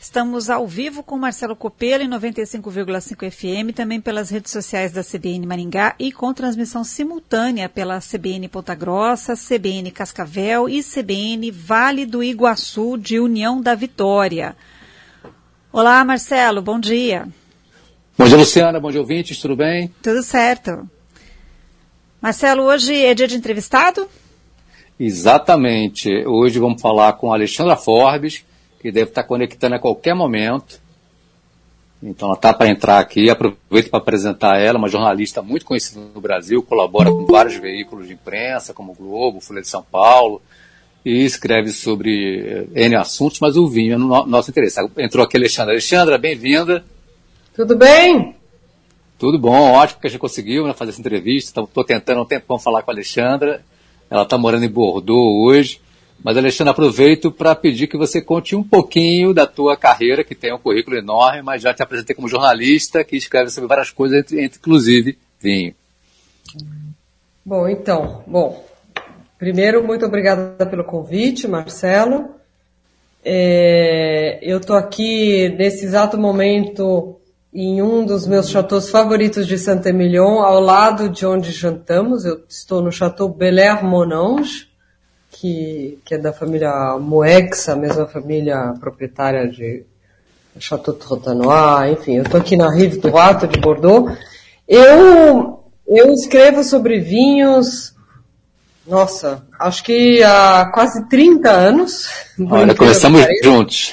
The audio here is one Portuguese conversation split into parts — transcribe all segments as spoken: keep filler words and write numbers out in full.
Estamos ao vivo com Marcelo Copelo em noventa e cinco vírgula cinco F M, também pelas redes sociais da C B N Maringá e com transmissão simultânea pela C B N Ponta Grossa, C B N Cascavel e C B N Vale do Iguaçu de União da Vitória. Olá, Marcelo, bom dia. Bom dia, Luciana, bom dia, ouvintes, tudo bem? Tudo certo. Marcelo, hoje é dia de entrevistado? Exatamente. Hoje vamos falar com a Alexandra Forbes, que deve estar conectando a qualquer momento. Então ela está para entrar aqui. Aproveito para apresentar ela, uma jornalista muito conhecida no Brasil, colabora com vários veículos de imprensa, como o Globo, Folha de São Paulo, e escreve sobre N assuntos, mas o vinho é no nosso interesse. Entrou aqui a Alexandra. Alexandra, bem-vinda. Tudo bem? Tudo bom, ótimo que a gente conseguiu, né, fazer essa entrevista. Estou tentando um tempão falar com a Alexandra. Ela está morando em Bordeaux hoje. Mas, Alexandre, aproveito para pedir que você conte um pouquinho da tua carreira, que tem um currículo enorme, mas já te apresentei como jornalista, que escreve sobre várias coisas, entre, entre, inclusive vinho. Bom, então, bom, primeiro, muito obrigada pelo convite, Marcelo. É, eu estou aqui, nesse exato momento, em um dos meus chateaus favoritos de Saint-Émilion, ao lado de onde jantamos. Eu estou no Chateau Belair-Monange, Que, que é da família Moex, a mesma família proprietária de Chateau Trotanois, enfim, eu estou aqui na Rive Droite de Bordeaux. Eu, eu escrevo sobre vinhos, nossa, acho que há quase trinta anos. Olha, começamos juntos.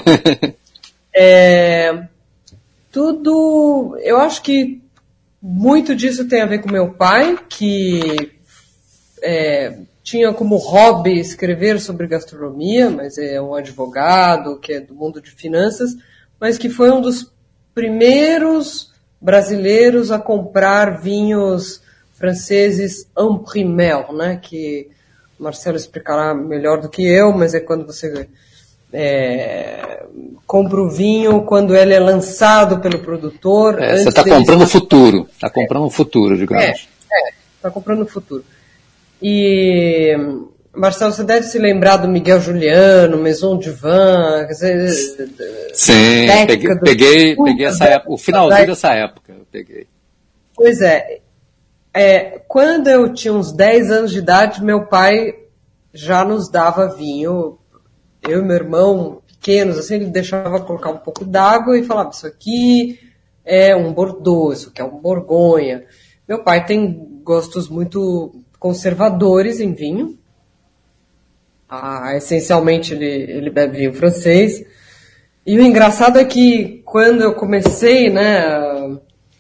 É, tudo, eu acho que muito disso tem a ver com meu pai, que é, tinha como hobby escrever sobre gastronomia, mas é um advogado que é do mundo de finanças, mas que foi um dos primeiros brasileiros a comprar vinhos franceses en primeur, né? Que o Marcelo explicará melhor do que eu, mas é quando você é, compra o vinho quando ele é lançado pelo produtor. É, você está comprando o futuro, está comprando o futuro, digamos. É, está é, comprando o futuro. E, Marcelo, você deve se lembrar do Miguel Juliano, Maison du Vin, quer dizer, sim, peguei, peguei, peguei essa época, o finalzinho dessa época, eu peguei. Pois é, é, quando eu tinha uns dez anos de idade, meu pai já nos dava vinho, eu e meu irmão, pequenos, assim, ele deixava colocar um pouco d'água e falava, isso aqui é um Bordeaux, isso aqui é um Borgonha. Meu pai tem gostos muito conservadores em vinho. Ah, essencialmente ele, ele bebe vinho francês. E o engraçado é que quando eu comecei, né,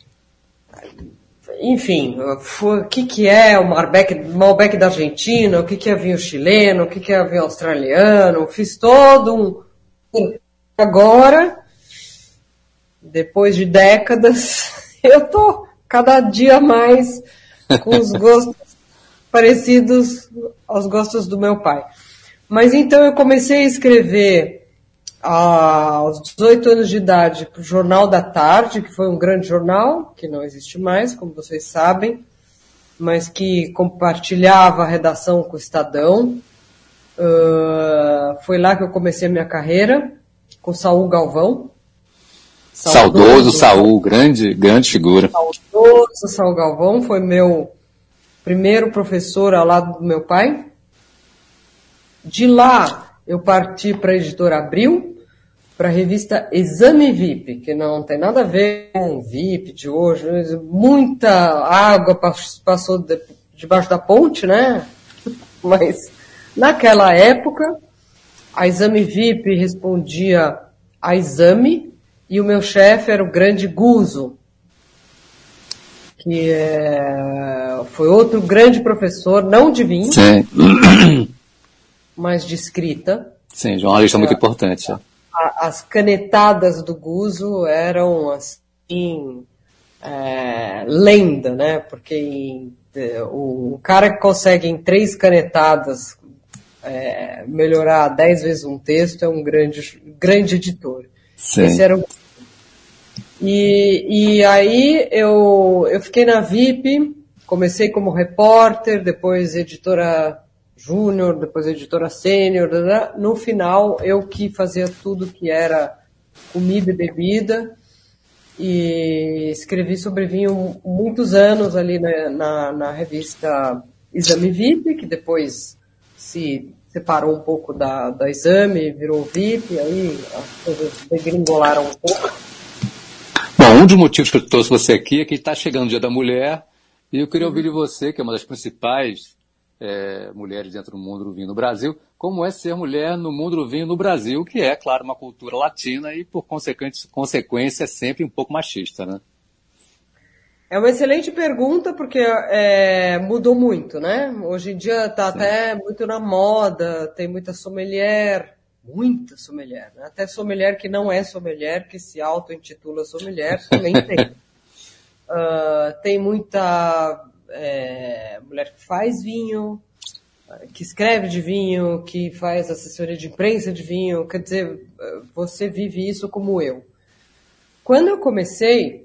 enfim, o que que é o Malbec, Malbec da Argentina, o que que é vinho chileno, o que que é vinho australiano, fiz todo um... Agora, depois de décadas, eu tô cada dia mais com os gostos parecidos aos gostos do meu pai. Mas então eu comecei a escrever aos dezoito anos de idade para o Jornal da Tarde, que foi um grande jornal, que não existe mais, como vocês sabem, mas que compartilhava a redação com o Estadão. Uh, foi lá que eu comecei a minha carreira, com Saul Galvão. Saudoso, Saudoso Saul, grande, grande figura. Saudoso Saul Galvão, foi meu primeiro professor ao lado do meu pai. De lá, eu parti para a editora Abril, para a revista Exame V I P, que não tem nada a ver com o V I P de hoje. Muita água passou de, debaixo da ponte, né? Mas, naquela época, a Exame V I P respondia a Exame, e o meu chefe era o grande Guzzo, que é, foi outro grande professor, não de vinho, sim, mas de escrita. Sim, jornalista é, muito importante. A, as canetadas do Guzzo eram, assim, é, lenda, né? Porque em, o, o cara que consegue em três canetadas é, melhorar dez vezes um texto é um grande, grande editor. Sim. Esse era o E, e aí eu, eu fiquei na V I P, comecei como repórter, depois editora júnior, depois editora sênior. No final, eu que fazia tudo que era comida e bebida, e escrevi sobre vinho muitos anos ali na, na, na revista Exame V I P, que depois se separou um pouco da, da Exame, virou V I P, aí as coisas degringolaram um pouco. Bom, um dos motivos que eu trouxe você aqui é que está chegando o Dia da Mulher, e eu queria ouvir de você, que é uma das principais é, mulheres dentro do mundo do vinho no Brasil, como é ser mulher no mundo do vinho no Brasil, que é, claro, uma cultura latina e, por consequência, é sempre um pouco machista, né? É uma excelente pergunta, porque é, mudou muito, né? Hoje em dia está até muito na moda, tem muita sommelier, muita sommelier, né? Até sommelier que não é sommelier, que se auto-intitula sommelier, também tem. Uh, tem muita é, mulher que faz vinho, que escreve de vinho, que faz assessoria de imprensa de vinho, quer dizer, você vive isso como eu. Quando eu comecei,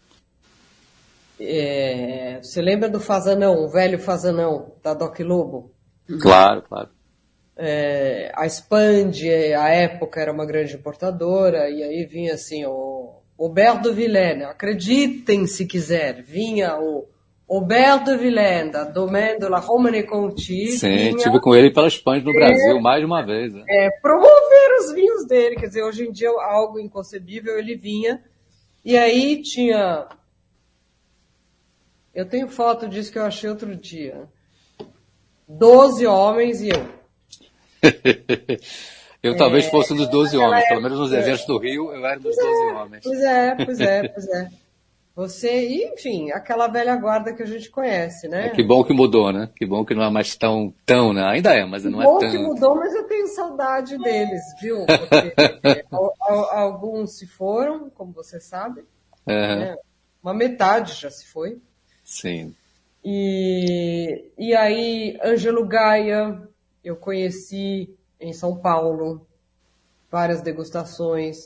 é, você lembra do Fazanão, o velho Fazanão, da Doc Lobo? Claro, claro. É, a Spand, à época, era uma grande importadora, e aí vinha assim, o Aubert de Villaine, acreditem se quiser, vinha o Aubert de Villaine, da Domaine de la Romanée-Conti. Sim, estive com ele pela Espanha no Brasil, mais de uma vez. Né? É, promover os vinhos dele, quer dizer, hoje em dia algo inconcebível, ele vinha, e aí tinha... Eu tenho foto disso que eu achei outro dia. Doze homens e eu. Eu talvez fosse um dos doze homens, pelo menos nos eventos do Rio, eu era um dos doze homens. Pois é, pois é, pois é. Você, e, enfim, aquela velha guarda que a gente conhece, né? É, que bom que mudou, né? Que bom que não é mais tão, tão, né? Ainda é, mas não é tão. Que bom que mudou, mas eu tenho saudade deles, viu? Porque é, alguns se foram, como você sabe. Uhum. Né? Uma metade já se foi. Sim. E, e aí, Ângelo Gaia, eu conheci em São Paulo, várias degustações,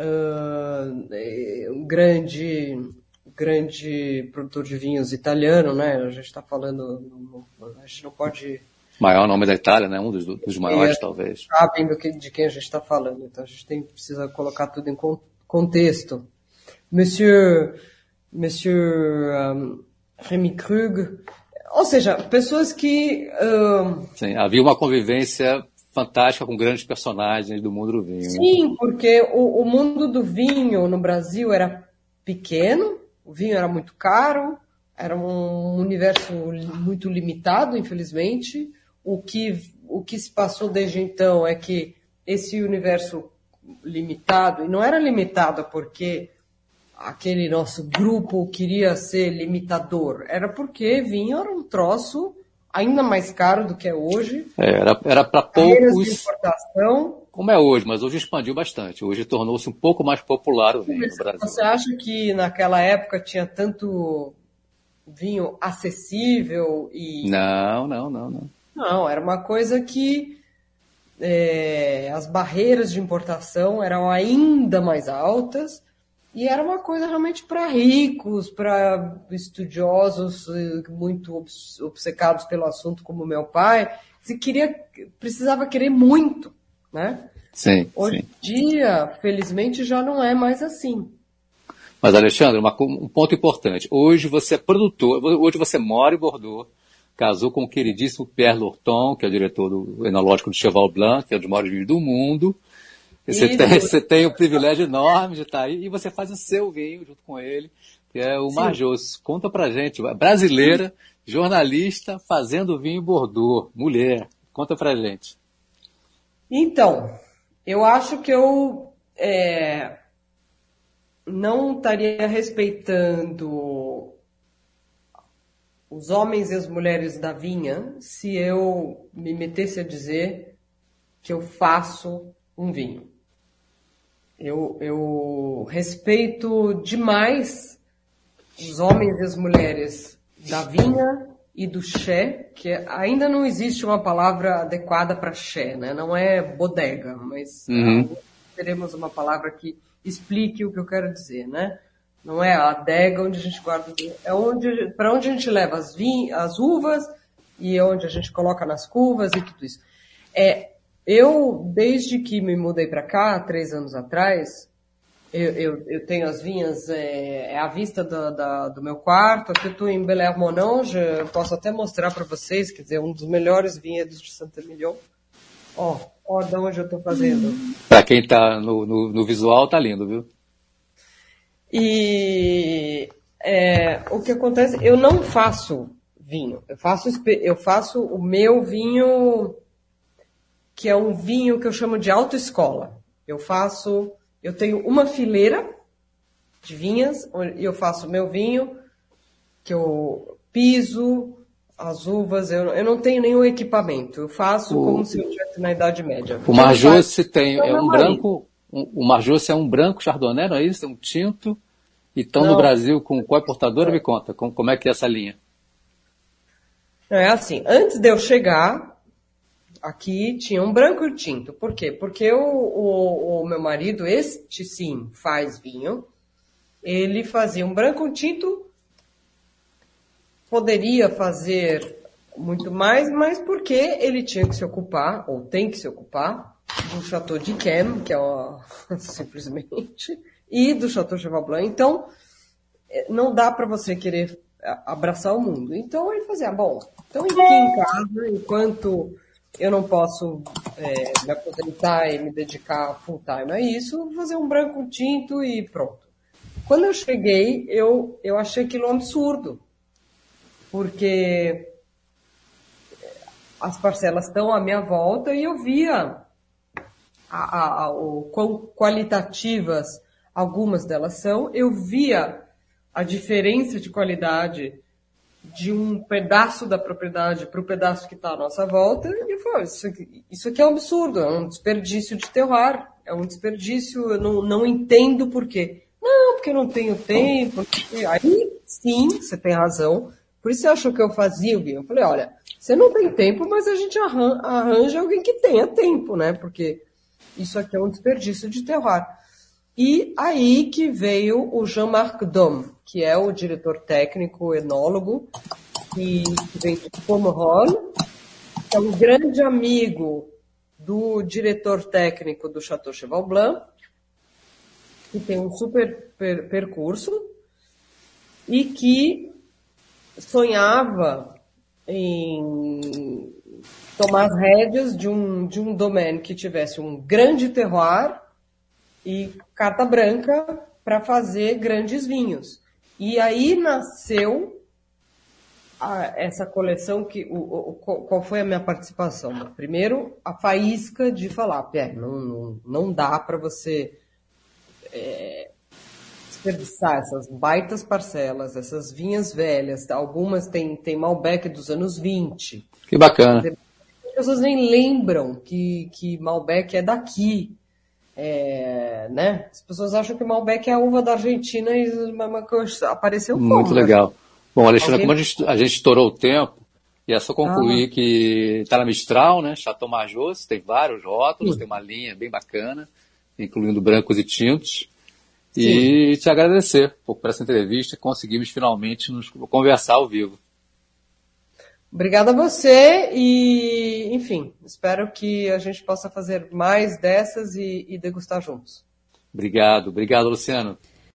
uh, um grande, grande produtor de vinhos italiano, né? A gente está falando, a gente não pode... Maior nome da Itália, né? Um dos, dos maiores, é, talvez. Sabem do que, de quem a gente está falando, então a gente tem, precisa colocar tudo em contexto. Monsieur, Monsieur um, Rémy Krug, ou seja, pessoas que... Um, Sim, havia uma convivência fantástica com grandes personagens do mundo do vinho. Sim, né? Porque o, o mundo do vinho no Brasil era pequeno, o vinho era muito caro, era um universo muito limitado, infelizmente. O que, o que se passou desde então é que esse universo limitado, e não era limitado porque aquele nosso grupo queria ser limitador, era porque vinho era um troço ainda mais caro do que é hoje. É, era era para poucos. De importação. Como é hoje, mas hoje expandiu bastante. Hoje tornou-se um pouco mais popular o vinho no Brasil. Você acha que naquela época tinha tanto vinho acessível e... Não, não, não, não. Não, era uma coisa que é, as barreiras de importação eram ainda mais altas e era uma coisa realmente para ricos, para estudiosos muito obcecados pelo assunto, como meu pai. Você queria, precisava querer muito, né? Sim, Hoje em sim. dia, felizmente, já não é mais assim. Mas, Alexandre, uma, um ponto importante. Hoje você é produtor, hoje você mora em Bordeaux, casou com o queridíssimo Pierre Lurton, que é o diretor do Enológico do Cheval Blanc, que é um dos maiores vinhos do mundo. Você tem, você tem o privilégio enorme de estar aí e você faz o seu vinho junto com ele, que é o Marjos. Conta pra gente, brasileira, jornalista, fazendo vinho em Bordeaux, mulher. Conta pra gente. Então, eu acho que eu é, não estaria respeitando os homens e as mulheres da vinha se eu me metesse a dizer que eu faço um vinho. Eu, eu respeito demais os homens e as mulheres da vinha e do chè, que ainda não existe uma palavra adequada para chè, né? Não é bodega, mas uhum. teremos uma palavra que explique o que eu quero dizer, né? Não é a adega onde a gente guarda o vinho, é onde, para onde a gente leva as, vinhas, as uvas e onde a gente coloca nas cuvas e tudo isso. É, eu, desde que me mudei para cá, três anos atrás, Eu, eu, eu tenho as vinhas, é, é à vista do, da, do meu quarto. Aqui eu estou em Bel-Air-Monange, eu posso até mostrar para vocês, quer dizer, um dos melhores vinhedos de Saint-Émilion. Ó, ó, de onde eu estou fazendo. Para quem está no, no, no visual, tá lindo, viu? E é, o que acontece, eu não faço vinho, eu faço, eu faço o meu vinho, que é um vinho que eu chamo de autoescola. Eu faço, eu tenho uma fileira de vinhas, e eu faço o meu vinho, que eu piso as uvas, eu, eu não tenho nenhum equipamento, eu faço o, como se eu estivesse na Idade Média. O Marjose tem, é um branco, um, o Marjose é um branco chardonnay, não é isso? É um tinto, e estão no Brasil com qual é portadora? Me conta, como, como é que é essa linha? É assim, antes de eu chegar, aqui tinha um branco e tinto. Por quê? Porque o, o, o meu marido, este sim, faz vinho. Ele fazia um branco e tinto, poderia fazer muito mais, mas porque ele tinha que se ocupar, ou tem que se ocupar, do Chateau d'Yquem, que é uma, simplesmente, e do Chateau Cheval Blanc. Então, não dá para você querer abraçar o mundo. Então ele fazia, bom, então aqui em casa, enquanto eu não posso é, me aposentar e me dedicar full time a isso, vou fazer um branco tinto e pronto. Quando eu cheguei, eu, eu achei aquilo um absurdo, porque as parcelas estão à minha volta e eu via a, a, a, o quão qualitativas algumas delas são, eu via a diferença de qualidade de um pedaço da propriedade para o pedaço que está à nossa volta, e eu falei, isso aqui, isso aqui é um absurdo, é um desperdício de terroir, é um desperdício, eu não, não entendo por quê. Não, porque eu não tenho tempo. Porque... Aí, sim, você tem razão. Por isso você achou que eu fazia o vinho. Eu falei, olha, você não tem tempo, mas a gente arranja, arranja alguém que tenha tempo, né? Porque isso aqui é um desperdício de terroir. E aí que veio o Jean-Marc Dom, que é o diretor técnico, enólogo, que, que vem de Pomerol, que é um grande amigo do diretor técnico do Chateau Cheval Blanc, que tem um super per- percurso, e que sonhava em tomar as rédeas de um, de um domaine que tivesse um grande terroir e carta branca para fazer grandes vinhos. E aí nasceu a, essa coleção que o, o, qual foi a minha participação? Primeiro, a faísca de falar, Pierre, não, não, não dá para você é, desperdiçar essas baitas parcelas, essas vinhas velhas, algumas tem, tem Malbec dos anos vinte. Que bacana. As pessoas nem lembram que, que Malbec é daqui. É, né? As pessoas acham que Malbec é a uva da Argentina e apareceu como? Muito legal. Bom, Alexandre, Alguém... como a gente, a gente estourou o tempo, e é só concluir ah. que está na Mistral, né? Chateau Marjose, tem vários rótulos, Sim. tem uma linha bem bacana, incluindo brancos e tintos. Sim. E te agradecer por essa entrevista, conseguimos finalmente nos conversar ao vivo. Obrigada a você e, enfim, espero que a gente possa fazer mais dessas e, e degustar juntos. Obrigado, obrigado, Luciano.